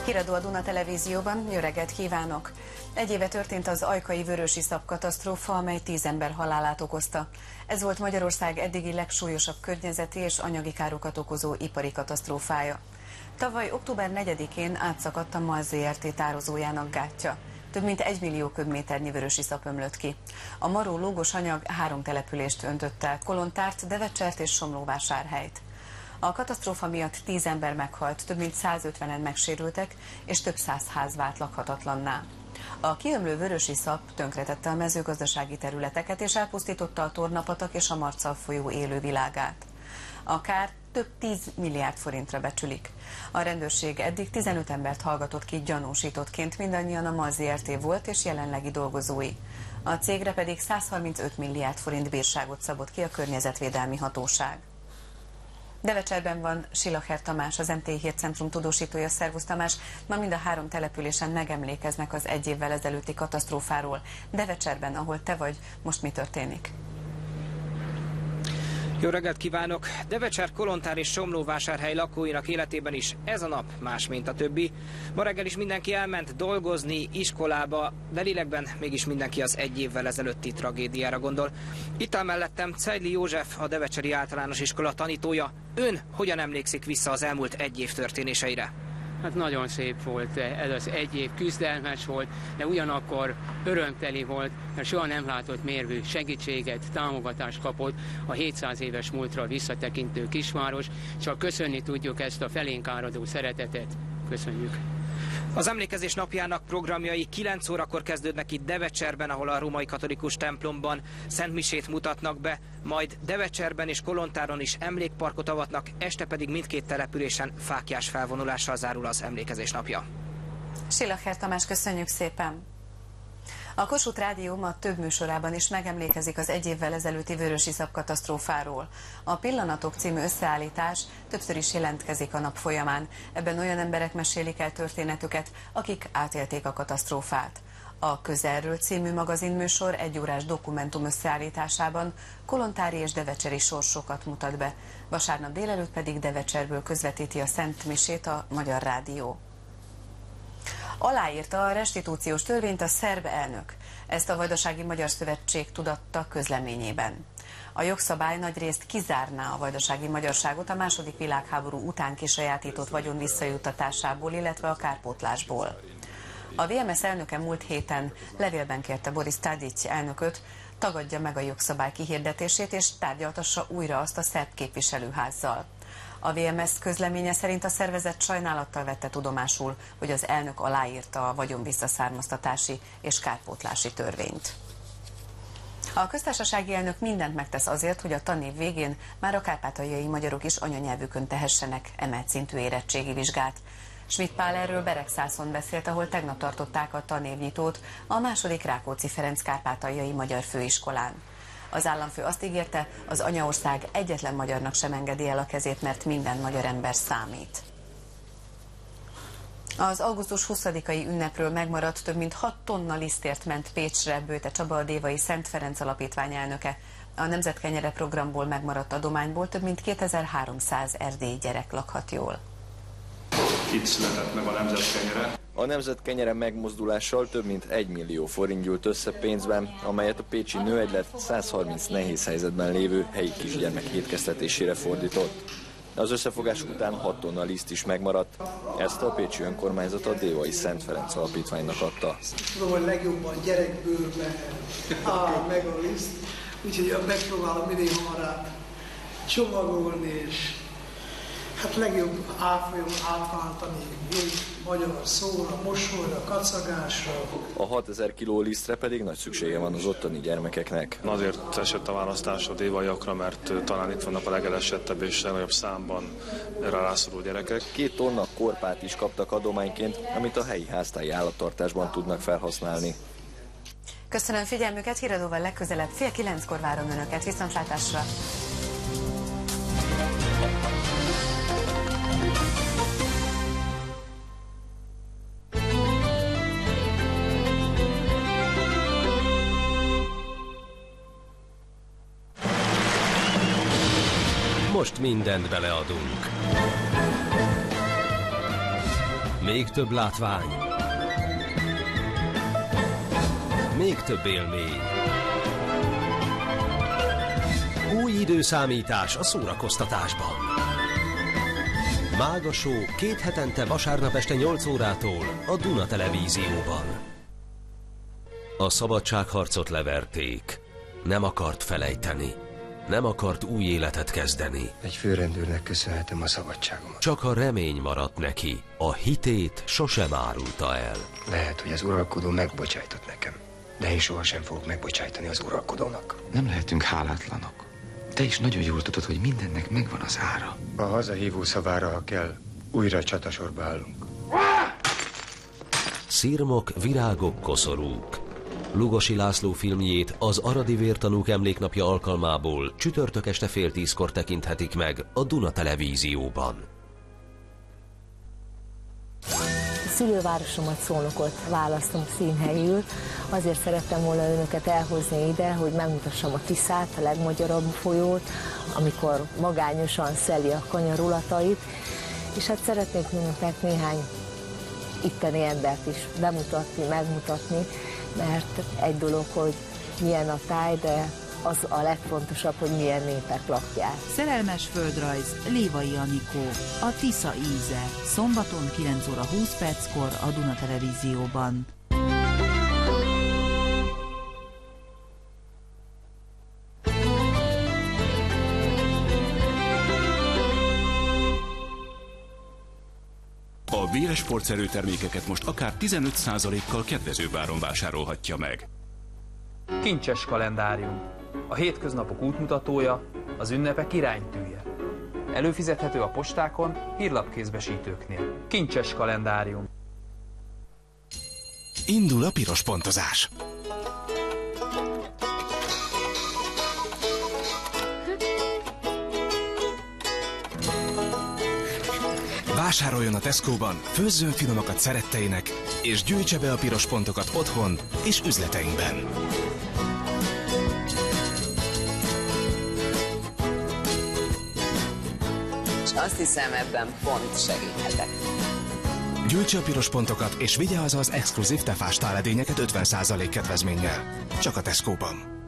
Híradó a Duna Televízióban, jó reggelt kívánok! Egy éve történt az ajkai vörösiszap katasztrófa, amely 10 ember halálát okozta. Ez volt Magyarország eddigi legsúlyosabb környezeti és anyagi károkat okozó ipari katasztrófája. Tavaly október 4-én átszakadt a MAL Zrt. Tározójának gátja. Több mint 1 millió köbméternyi vörösiszap ömlött ki. A maró lúgos anyag 3 települést öntött el: Kolontárt, Devecsert és Somlóvásárhelyt. A katasztrófa miatt 10 ember meghalt, több mint 150-en megsérültek, és több 100 ház vált lakhatatlanná. A kiömlő vörösiszap tönkretette a mezőgazdasági területeket, és elpusztította a Tornapatak és a Marcal folyó élővilágát. A kár több 10 milliárd forintra becsülik. A rendőrség eddig 15 embert hallgatott ki gyanúsítottként, mindannyian a MAL Zrt. Volt és jelenlegi dolgozói. A cégre pedig 135 milliárd forint bírságot szabott ki a Környezetvédelmi Hatóság. Devecserben van Silacher Tamás, az MTI Hírcentrum tudósítója. Szervusz Tamás! Ma mind a 3 településen megemlékeznek az 1 évvel ezelőtti katasztrófáról. Devecserben, ahol te vagy, most mi történik? Jó reggelt kívánok! Devecser, Kolontár és Somlóvásárhely lakóinak életében is ez a nap más, mint a többi. Ma reggel is mindenki elment dolgozni, iskolába, de lélekben mégis mindenki az 1 évvel ezelőtti tragédiára gondol. Itt áll mellettem Ceidli József, a Devecseri Általános Iskola tanítója. Ön hogyan emlékszik vissza az elmúlt 1 év történéseire? Hát nagyon szép volt, ez az 1 év küzdelmes volt, de ugyanakkor örömteli volt, mert soha nem látott mérvű segítséget, támogatást kapott a 700 éves múltra visszatekintő kisváros. Csak köszönni tudjuk ezt a felénk áradó szeretetet. Köszönjük! Az emlékezés napjának programjai 9 órakor kezdődnek itt Devecserben, ahol a római katolikus templomban szentmisét mutatnak be, majd Devecserben és Kolontáron is emlékparkot avatnak, este pedig mindkét településen fáklyás felvonulással zárul az emlékezés napja. Silacher Tamás, köszönjük szépen! A Kossuth Rádió ma több műsorában is megemlékezik az 1 évvel ezelőtti vörösiszap katasztrófáról. A Pillanatok című összeállítás többször is jelentkezik a nap folyamán. Ebben olyan emberek mesélik el történetüket, akik átélték a katasztrófát. A Közelről című magazinműsor 1 órás dokumentum összeállításában kolontári és devecseri sorsokat mutat be. Vasárnap délelőtt pedig Devecserből közvetíti a Szent Misét a Magyar Rádió. Aláírta a restitúciós törvényt a szerb elnök. Ezt a Vajdasági Magyar Szövetség tudatta közleményében. A jogszabály nagyrészt kizárná a vajdasági magyarságot a II. Világháború után kisajátított vagyon visszajuttatásából, illetve a kárpótlásból. A VMS elnöke múlt héten levélben kérte Boris Tadić elnököt, tagadja meg a jogszabály kihirdetését és tárgyaltassa újra azt a szerb képviselőházzal. A VMS közleménye szerint a szervezet sajnálattal vette tudomásul, hogy az elnök aláírta a vagyonvisszaszármaztatási és kárpótlási törvényt. A köztársasági elnök mindent megtesz azért, hogy a tanév végén már a kárpátaljai magyarok is anyanyelvükön tehessenek emelt szintű érettségi vizsgát. Schmidt Pál erről Beregszászon beszélt, ahol tegnap tartották a tanévnyitót a II. Rákóczi Ferenc kárpátaljai magyar főiskolán. Az államfő azt ígérte, az anyaország egyetlen magyarnak sem engedi el a kezét, mert minden magyar ember számít. Az augusztus 20-ai ünnepről megmaradt több mint 6 tonna lisztért ment Pécsre Bőte Csaba, a Dévai Szent Ferenc Alapítvány elnöke. A Nemzetkenyere programból megmaradt adományból több mint 2300 erdélyi gyerek lakhat jól. Itt született meg a Nemzetkenyere. A Nemzetkenyere megmozdulással több mint 1 millió forint gyűlt össze pénzben, amelyet a pécsi nőegylet 130 nehéz helyzetben lévő helyi kisgyermek étkeztetésére fordított. Az összefogás után 6 tonna liszt is megmaradt, ezt a pécsi önkormányzat a Dévai Szent Ferenc Alapítványnak adta. Tudom, hogy legjobban gyerekbőrben áll meg a liszt, úgyhogy megpróbálom minél hamarabb csomagolni, és hát legjobb átfolyam átváltani magyar szóra, mosolyra, kacagásra. A 6000 kiló lisztre pedig nagy szüksége van az ottani gyermekeknek. Azért esett a választás a dévaiakra, mert talán itt vannak a legelesettebb és legnagyobb számban rászoruló gyerekek. 2 tonna korpát is kaptak adományként, amit a helyi háztáji állattartásban tudnak felhasználni. Köszönöm figyelmüket, Híradóval legközelebb fél 9-kor várom Önöket. Viszontlátásra! Most mindent beleadunk. Még több látvány. Még több élmény. Új időszámítás a szórakoztatásban. Mága Show 2 hetente vasárnap este 8 órától a Duna Televízióban. A szabadságharcot leverték. Nem akart felejteni. Nem akart új életet kezdeni. Egy főrendőrnek köszönhetem a szabadságomat. Csak a remény maradt neki. A hitét sosem árulta el. Lehet, hogy az uralkodó megbocsájtott nekem, de én sohasem fogok megbocsájtani az uralkodónak. Nem lehetünk hálátlanok. Te is nagyon jól tudod, hogy mindennek megvan az ára. A hazahívó szavára, ha kell, újra csatasorba állunk. Szirmok, virágok, koszorúk. Lugosi László filmjét az Aradi Vértanúk emléknapja alkalmából csütörtök este 9:30-kor tekinthetik meg a Duna Televízióban. Szülővárosomat, Szolnokot választom színhelyül. Azért szerettem volna önöket elhozni ide, hogy megmutassam a Tiszát, a legmagyarabb folyót, amikor magányosan szeli a kanyarulatait, és hát szeretnék önöknek néhány itteni embert is bemutatni, megmutatni, mert egy dolog, hogy milyen a táj, de az a legfontosabb, hogy milyen népek lakják. Szerelmes földrajz, Lévai Anikó, a Tisza íze. Szombaton 9:20-kor a Duna Televízióban. A Véres sportszerű termékeket most akár 15%-kal kedvezőbb áron vásárolhatja meg. Kincses kalendárium. A hétköznapok útmutatója, az ünnepek iránytűje. Előfizethető a postákon, hírlapkézbesítőknél. Kincses kalendárium. Indul a piros pontozás. Vásároljon a Tesco-ban, főzzön finomakat szeretteinek, és gyűjtse be a piros pontokat otthon és üzleteinkben. És azt hiszem, ebben pont segíthetek. Gyűjtse a piros pontokat, és vigye haza az exkluzív tefás táledényeket 50% kedvezménnyel. Csak a Tesco-ban.